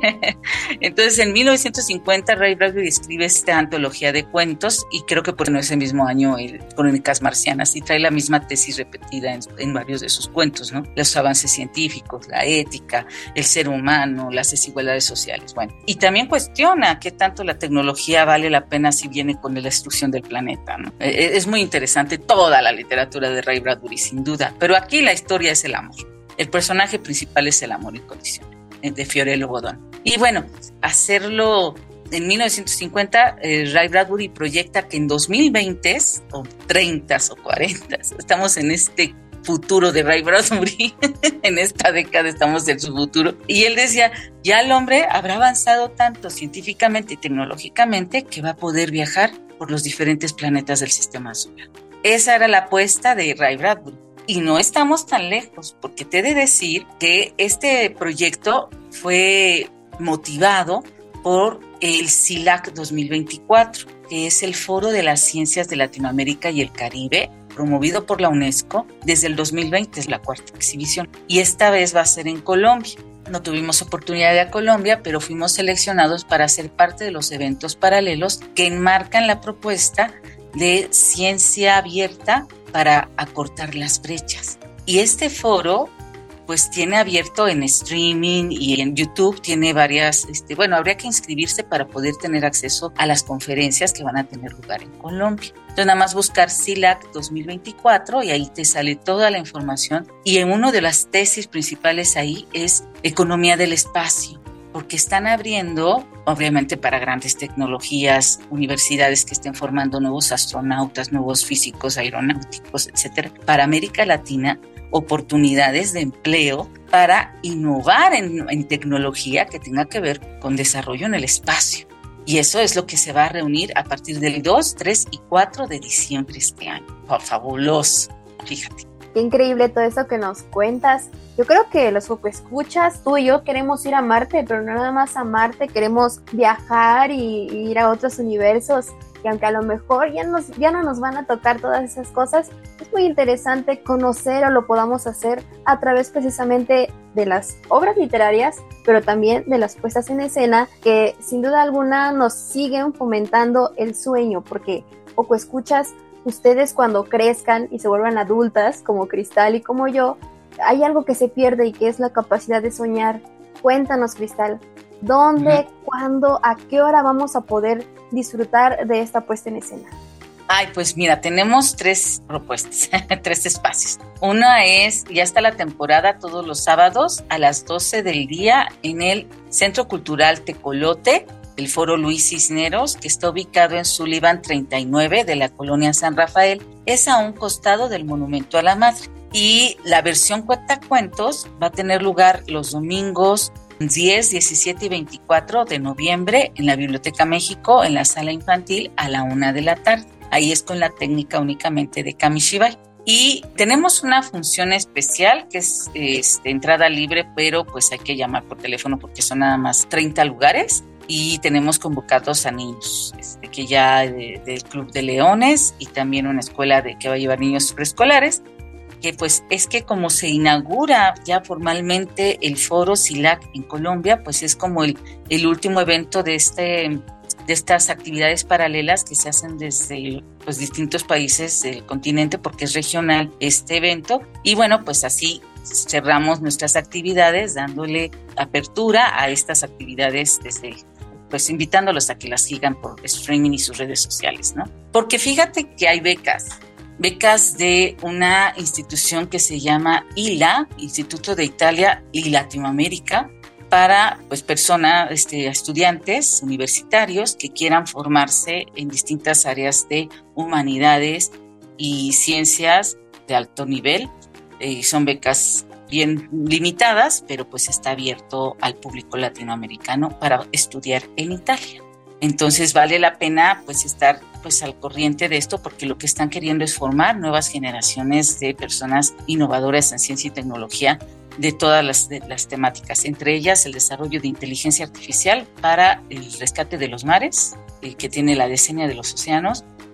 Entonces en mil novecientos cincuenta Ray Bradbury escribe esta antología de cuentos y creo que por ese mismo año el Crónicas Marcianas, y trae la misma tesis repetida en, en varios de sus cuentos, ¿no? Los avances científicos, la ética, el ser humano, las desigualdades sociales, bueno. Y también cuestiona qué tanto la tecnología vale la pena si viene con la destrucción del planeta, ¿no? Es muy interesante toda la literatura de Ray Bradbury, sin duda, pero aquí la historia es el amor. El personaje principal es el amor incondicional, de Fiorello Bodón. Y bueno, hacerlo en mil novecientos cincuenta, eh, Ray Bradbury proyecta que en dos mil veinte, o treinta o cuarenta, estamos en este futuro de Ray Bradbury, en esta década estamos en su futuro, y él decía, ya el hombre habrá avanzado tanto científicamente y tecnológicamente que va a poder viajar por los diferentes planetas del sistema solar. Esa era la apuesta de Ray Bradbury. Y no estamos tan lejos, porque te he de decir que este proyecto fue motivado por el C I L A C dos mil veinticuatro, que es el Foro de las Ciencias de Latinoamérica y el Caribe, promovido por la UNESCO. Desde el dos mil veinte es la cuarta exhibición, y esta vez va a ser en Colombia. No tuvimos oportunidad de ir a Colombia, pero fuimos seleccionados para ser parte de los eventos paralelos que enmarcan la propuesta de ciencia abierta para acortar las brechas. Y este foro pues tiene abierto en streaming y en YouTube, tiene varias, este, bueno, habría que inscribirse para poder tener acceso a las conferencias que van a tener lugar en Colombia. Entonces nada más buscar C I L A C dos mil veinticuatro y ahí te sale toda la información, y en una de las tesis principales ahí es economía del espacio, porque están abriendo, obviamente para grandes tecnologías, universidades que estén formando nuevos astronautas, nuevos físicos aeronáuticos, etcétera, para América Latina, oportunidades de empleo para innovar en, en tecnología que tenga que ver con desarrollo en el espacio. Y eso es lo que se va a reunir a partir del dos, tres y cuatro de diciembre este año. Oh, fabuloso, fíjate. Qué increíble todo eso que nos cuentas. Yo creo que los que escuchas, tú y yo queremos ir a Marte, pero no nada más a Marte, queremos viajar y, y ir a otros universos, y aunque a lo mejor ya, nos, ya no nos van a tocar todas esas cosas, es muy interesante conocer o lo podamos hacer a través precisamente de las obras literarias, pero también de las puestas en escena, que sin duda alguna nos siguen fomentando el sueño, porque poco escuchas, ustedes cuando crezcan y se vuelvan adultas, como Cristal y como yo, hay algo que se pierde y que es la capacidad de soñar. Cuéntanos, Cristal, ¿dónde, uh-huh. cuándo, a qué hora vamos a poder disfrutar de esta puesta en escena? Ay, pues mira, tenemos tres propuestas, tres espacios. Una es, ya está la temporada todos los sábados a las doce del día en el Centro Cultural Tecolote, el Foro Luis Cisneros, que está ubicado en Sullivan treinta y nueve de la colonia San Rafael. Es a un costado del Monumento a la Madre. Y la versión cuentacuentos va a tener lugar los domingos diez, diecisiete y veinticuatro de noviembre en la Biblioteca México, en la sala infantil, a la una de la tarde. Ahí es con la técnica únicamente de Kamishibai. Y tenemos una función especial que es este, entrada libre, pero pues hay que llamar por teléfono porque son nada más treinta lugares. Y tenemos convocados a niños, este, que ya de, del Club de Leones, y también una escuela de que va a llevar niños preescolares, que pues es que como se inaugura ya formalmente el foro C I L A C en Colombia, pues es como el, el último evento de, este, de estas actividades paralelas que se hacen desde los distintos países del continente, porque es regional este evento, y bueno, pues así cerramos nuestras actividades dándole apertura a estas actividades desde, pues invitándolos a que las sigan por streaming y sus redes sociales, ¿no? Porque fíjate que hay becas, becas de una institución que se llama I L A, Instituto de Italia y Latinoamérica, para pues personas, este, estudiantes universitarios que quieran formarse en distintas áreas de humanidades y ciencias de alto nivel. Eh, son becas bien limitadas, pero pues está abierto al público latinoamericano para estudiar en Italia. Entonces vale la pena pues estar pues al corriente de esto, porque lo que están queriendo es formar nuevas generaciones de personas innovadoras en ciencia y tecnología de todas las, de las temáticas, entre ellas el desarrollo de inteligencia artificial para el rescate de los mares, eh, que tiene la Decenia de los Océanos,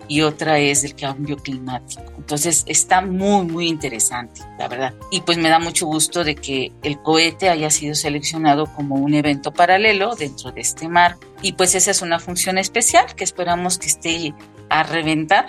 y otra es del cambio climático. Entonces está muy, muy interesante, la verdad. Y pues me da mucho gusto de que el cohete haya sido seleccionado como un evento paralelo dentro de este marco. Y pues esa es una función especial que esperamos que esté a reventar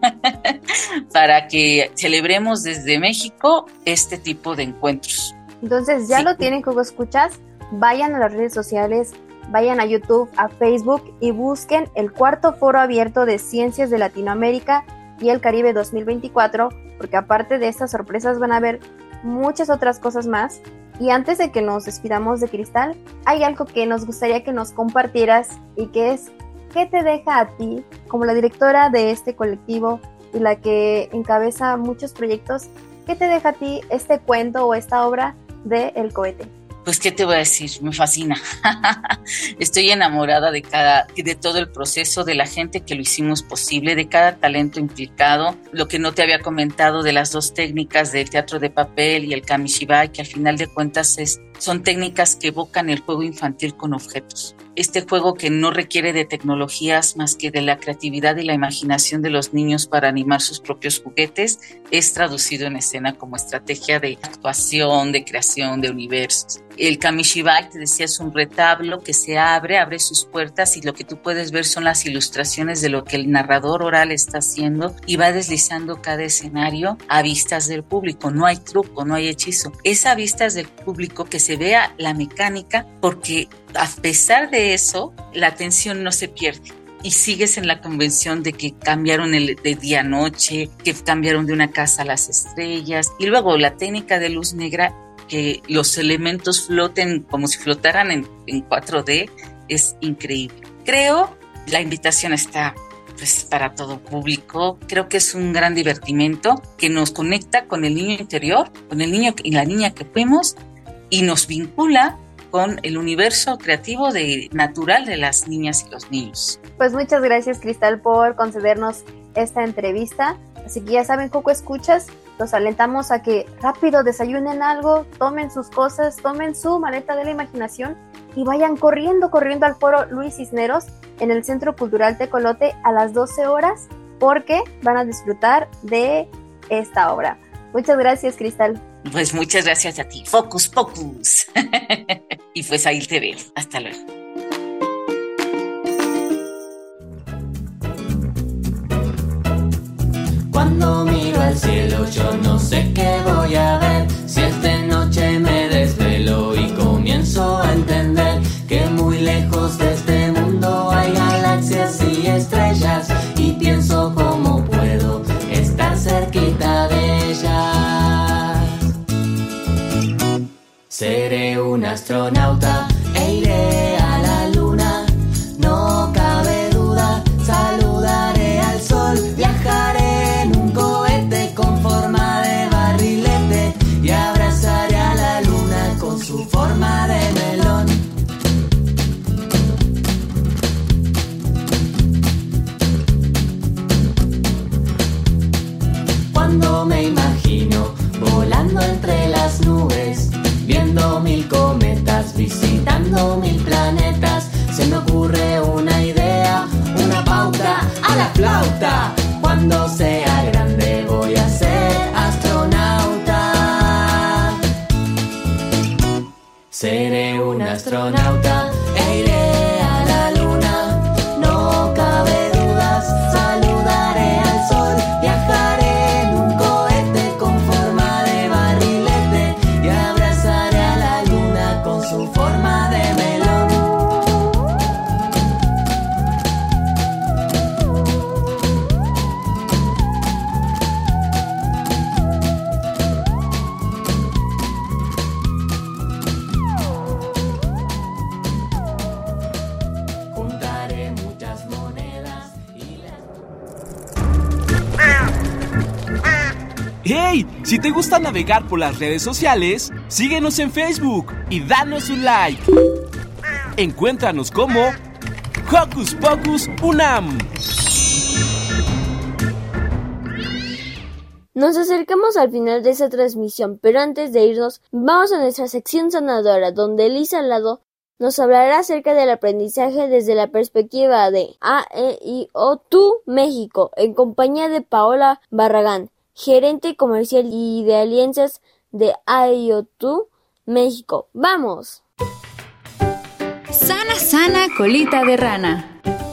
para que celebremos desde México este tipo de encuentros. Entonces ya sí. Lo tienen, como escuchas, vayan a las redes sociales, vayan a YouTube, a Facebook y busquen el cuarto foro abierto de Ciencias de Latinoamérica y el Caribe dos mil veinticuatro, porque aparte de estas sorpresas van a haber muchas otras cosas más. Y antes de que nos despidamos de Cristal, hay algo que nos gustaría que nos compartieras y que es, ¿qué te deja a ti, como la directora de este colectivo y la que encabeza muchos proyectos, qué te deja a ti este cuento o esta obra de El Cohete? Pues, ¿qué te voy a decir? Me fascina. Estoy enamorada de cada, de todo el proceso, de la gente que lo hicimos posible, de cada talento implicado. Lo que no te había comentado de las dos técnicas del teatro de papel y el kamishibai, que al final de cuentas es, son técnicas que evocan el juego infantil con objetos. Este juego que no requiere de tecnologías más que de la creatividad y la imaginación de los niños para animar sus propios juguetes, es traducido en escena como estrategia de actuación, de creación de universos. El kamishibai, te decía, es un retablo que se abre, abre sus puertas y lo que tú puedes ver son las ilustraciones de lo que el narrador oral está haciendo y va deslizando cada escenario a vistas del público. No hay truco, no hay hechizo. Es a vistas del público que se vea la mecánica, porque a pesar de eso, la atención no se pierde. Y sigues en la convención de que cambiaron el de día a noche, que cambiaron de una casa a las estrellas. Y luego la técnica de luz negra, que los elementos floten como si flotaran en, en cuatro D, es increíble. Creo la invitación está pues para todo público. Creo que es un gran divertimento que nos conecta con el niño interior, con el niño y la niña que fuimos, y nos vincula con el universo creativo de, natural de las niñas y los niños. Pues muchas gracias, Cristal, por concedernos esta entrevista. Así que ya saben, Coco Escuchas, los alentamos a que rápido desayunen algo, tomen sus cosas, tomen su maleta de la imaginación y vayan corriendo, corriendo al foro Luis Cisneros en el Centro Cultural Tecolote a las doce horas, porque van a disfrutar de esta obra. Muchas gracias, Cristal. Pues muchas gracias a ti. Focus Pocus. Y pues ahí te veo. Hasta luego. Cuando miro al cielo yo no sé qué voy a ver. Si esta noche me desvelo y comienzo a entender que muy lejos de este mundo hay galaxias y estrellas, y pienso cómo puedo estar cerquita de ellas. Seré un astronauta e iré a la luna, no cabe duda. Saludaré al sol, viajaré en un cohete con forma de barrilete y abrazaré a la luna con su forma de melón. Cuando me imagino volando entre las nubes, viendo mil cometas, visitando mil planetas, se me ocurre una idea, una pauta a la flauta. Cuando sea grande voy a ser astronauta. Seré un astronauta e iré a la luna, no cabe dudas. Saludaré al sol, viajaré en un cohete con forma de barrilete y abrazaré a la luna con su forma de melón. Juntaré muchas monedas y las... ¡Hey! Si te gusta navegar por las redes sociales, síguenos en Facebook y danos un like. Encuéntranos como Hocus Pocus UNAM. Nos acercamos al final de esta transmisión, pero antes de irnos, vamos a nuestra sección sanadora, donde Elisa Lado nos hablará acerca del aprendizaje desde la perspectiva de A E I O T U México, en compañía de Paola Barragán, gerente comercial y de alianzas de A E I O T U México. ¡Vamos! Sana, sana, colita de rana.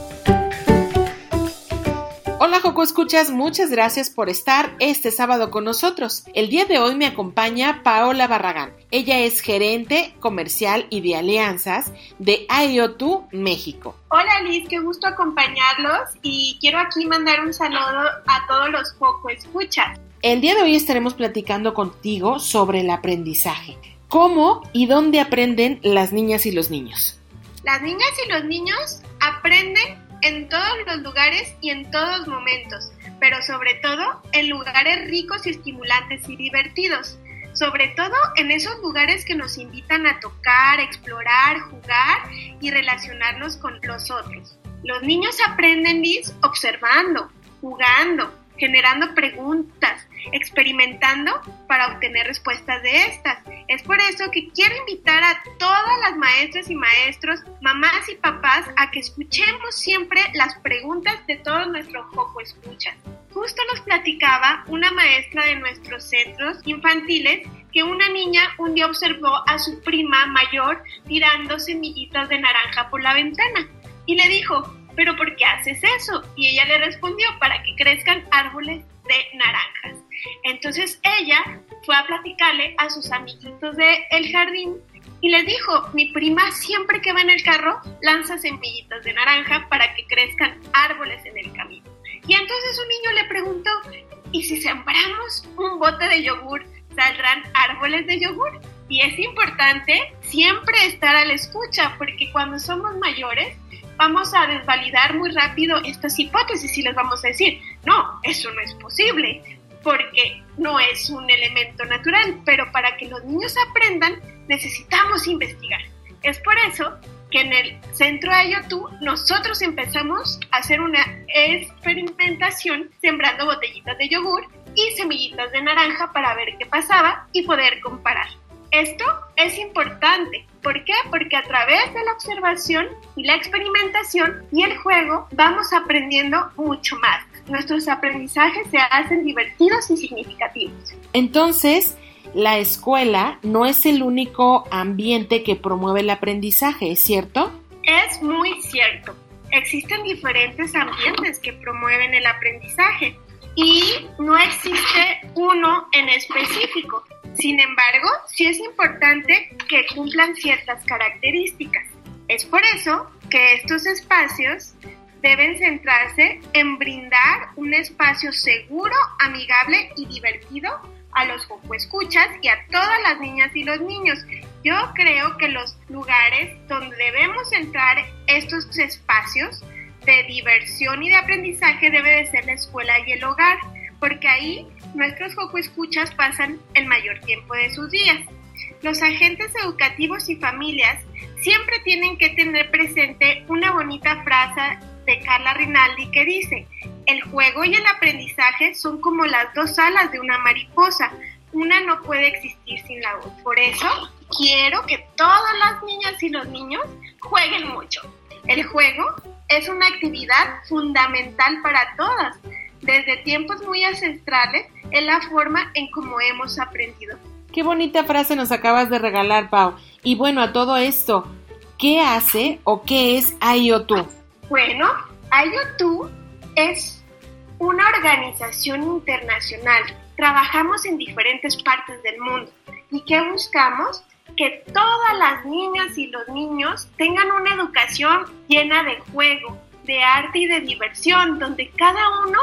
Hola Joco Escuchas, muchas gracias por estar este sábado con nosotros. El día de hoy me acompaña Paola Barragán. Ella es gerente comercial y de alianzas de A E I O T U México. Hola Liz, qué gusto acompañarlos y quiero aquí mandar un saludo a todos los Joco Escuchas. El día de hoy estaremos platicando contigo sobre el aprendizaje. ¿Cómo y dónde aprenden las niñas y los niños? Las niñas y los niños aprenden en todos los lugares y en todos momentos, pero sobre todo en lugares ricos y estimulantes y divertidos. Sobre todo en esos lugares que nos invitan a tocar, explorar, jugar y relacionarnos con los otros. Los niños aprenden, Liz, observando, jugando, generando preguntas, experimentando para obtener respuestas de estas. Es por eso que quiero invitar a todas las maestras y maestros, mamás y papás, a que escuchemos siempre las preguntas de todos nuestros Joco Escuchas. Justo nos platicaba una maestra de nuestros centros infantiles que una niña un día observó a su prima mayor tirando semillitas de naranja por la ventana y le dijo: ¿pero por qué haces eso? Y ella le respondió: para que crezcan árboles de naranjas. Entonces ella fue a platicarle a sus amiguitos del jardín y les dijo: mi prima siempre que va en el carro lanza semillitas de naranja para que crezcan árboles en el camino. Y entonces un niño le preguntó: ¿y si sembramos un bote de yogur, saldrán árboles de yogur? Y es importante siempre estar a la escucha, porque cuando somos mayores vamos a desvalidar muy rápido estas hipótesis y les vamos a decir: no, eso no es posible, porque no es un elemento natural. Pero para que los niños aprendan, necesitamos investigar. Es por eso que en el Centro A E I O T U nosotros empezamos a hacer una experimentación sembrando botellitas de yogur y semillitas de naranja para ver qué pasaba y poder comparar. Esto es importante. ¿Por qué? Porque a través de la observación y la experimentación y el juego vamos aprendiendo mucho más. Nuestros aprendizajes se hacen divertidos y significativos. Entonces, la escuela no es el único ambiente que promueve el aprendizaje, ¿es cierto? Es muy cierto. Existen diferentes ambientes que promueven el aprendizaje y no existe uno en específico. Sin embargo, sí es importante que cumplan ciertas características. Es por eso que estos espacios deben centrarse en brindar un espacio seguro, amigable y divertido a los Joco Escuchas y a todas las niñas y los niños. Yo creo que los lugares donde debemos centrar estos espacios de diversión y de aprendizaje debe de ser la escuela y el hogar, porque ahí nuestros Joco Escuchas pasan el mayor tiempo de sus días. Los agentes educativos y familias siempre tienen que tener presente una bonita frase de Carla Rinaldi que dice: el juego y el aprendizaje son como las dos alas de una mariposa, una no puede existir sin la otra. Por eso quiero que todas las niñas y los niños jueguen mucho. El juego es una actividad fundamental para todas. Desde tiempos muy ancestrales es la forma en cómo hemos aprendido. Qué bonita frase nos acabas de regalar, Pau. Y bueno, a todo esto, ¿qué hace o qué es A E I O T U? Bueno, A E I O T U es una organización internacional. Trabajamos en diferentes partes del mundo. ¿Y qué buscamos? Que todas las niñas y los niños tengan una educación llena de juego, de arte y de diversión, donde cada uno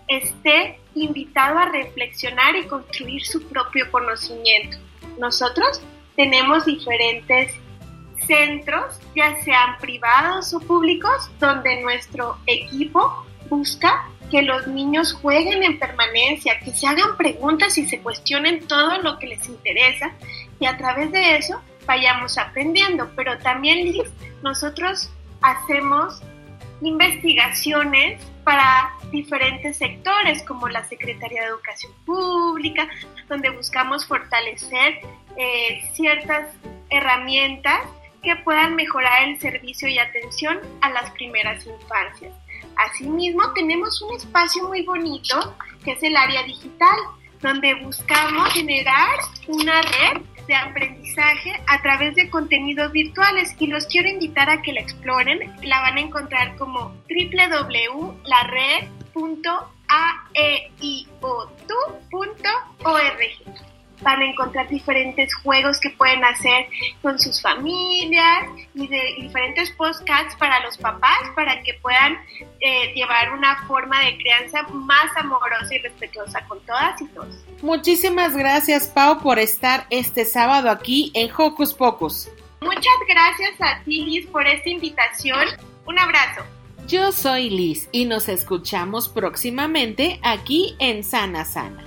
esté invitado a reflexionar y construir su propio conocimiento. Nosotros tenemos diferentes centros, ya sean privados o públicos, donde nuestro equipo busca que los niños jueguen en permanencia, que se hagan preguntas y se cuestionen todo lo que les interesa y a través de eso vayamos aprendiendo. Pero también, Liz, nosotros hacemos investigaciones para diferentes sectores como la Secretaría de Educación Pública, donde buscamos fortalecer eh, ciertas herramientas que puedan mejorar el servicio y atención a las primeras infancias. Asimismo, tenemos un espacio muy bonito que es el área digital, donde buscamos generar una red de aprendizaje a través de contenidos virtuales y los quiero invitar a que la exploren. La van a encontrar como doble u doble u doble u punto la red punto a e i o t u punto org. Van a encontrar diferentes juegos que pueden hacer con sus familias y de diferentes podcasts para los papás para que puedan eh, llevar una forma de crianza más amorosa y respetuosa con todas y todos. Muchísimas gracias, Pau, por estar este sábado aquí en Hocus Pocus. Muchas gracias a ti, Liz, por esta invitación. Un abrazo. Yo soy Liz y nos escuchamos próximamente aquí en Sana Sana.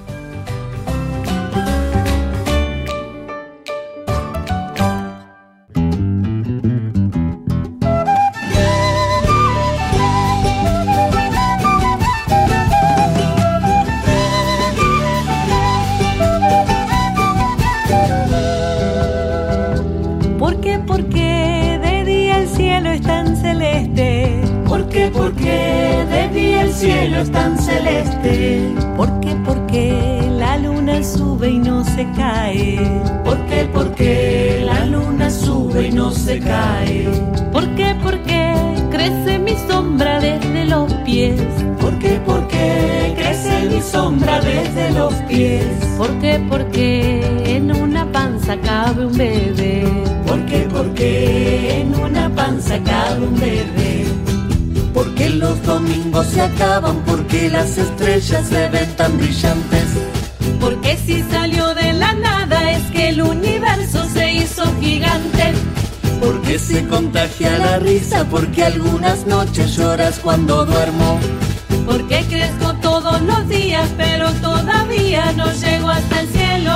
¿Por qué de día el cielo es tan celeste? ¿Por qué, por qué la luna sube y no se cae? ¿Por qué, por qué la luna sube y no se cae? ¿Por qué, por qué crece mi sombra desde los pies? ¿Por qué, por qué crece mi sombra desde los pies? ¿Por qué, por qué en una panza cabe un bebé? ¿Por qué, por qué en una panza cabe un bebé? Porque los domingos se acaban, porque las estrellas se ven tan brillantes. Porque si salió de la nada es que el universo se hizo gigante. Porque se contagia la risa, porque algunas noches lloras cuando duermo. Porque crezco todos los días, pero todavía no llego hasta el cielo.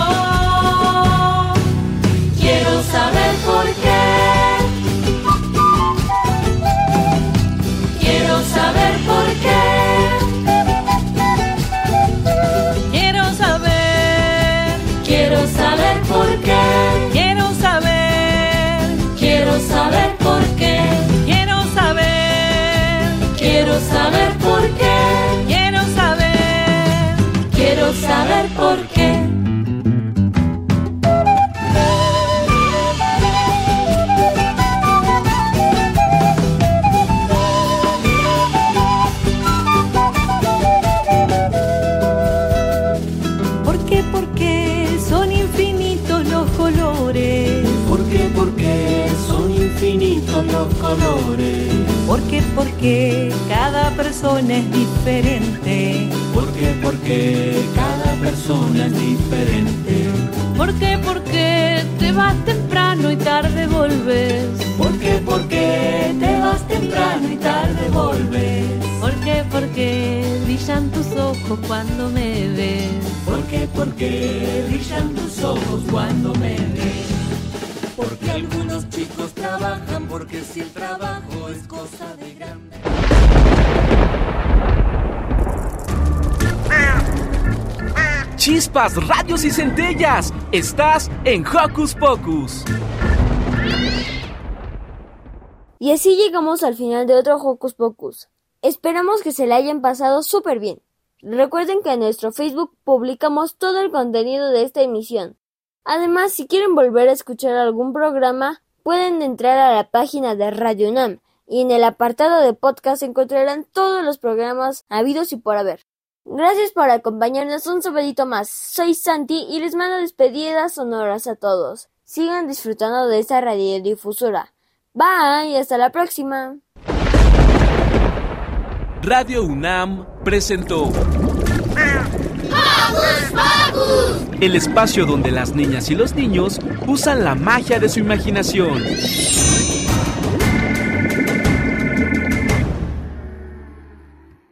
Quiero saber por qué. Quiero saber por qué. Quiero saber. Quiero saber por qué. Quiero saber. Quiero saber por qué. Quiero saber. Quiero saber por qué. Quiero saber. Quiero saber por qué. Los colores. ¿Por qué? Porque cada persona es diferente. ¿Por qué? Porque cada persona es diferente. ¿Por qué? Porque te vas temprano y tarde volves. ¿Por qué? Porque te vas temprano y tarde volves. ¿Por qué? Porque brillan tus ojos cuando me ves. ¿Por qué? Porque brillan tus ojos cuando me ves. Porque algunos chicos trabajan, porque si el trabajo es cosa de grande. Chispas, radios y centellas. Estás en Hocus Pocus. Y así llegamos al final de otro Hocus Pocus. Esperamos que se la hayan pasado súper bien. Recuerden que en nuestro Facebook publicamos todo el contenido de esta emisión. Además, si quieren volver a escuchar algún programa, pueden entrar a la página de Radio UNAM y en el apartado de podcast encontrarán todos los programas habidos y por haber. Gracias por acompañarnos un sabadito más. Soy Santi y les mando despedidas sonoras a todos. Sigan disfrutando de esta radiodifusora. Bye y hasta la próxima. Radio UNAM presentó el espacio donde las niñas y los niños usan la magia de su imaginación.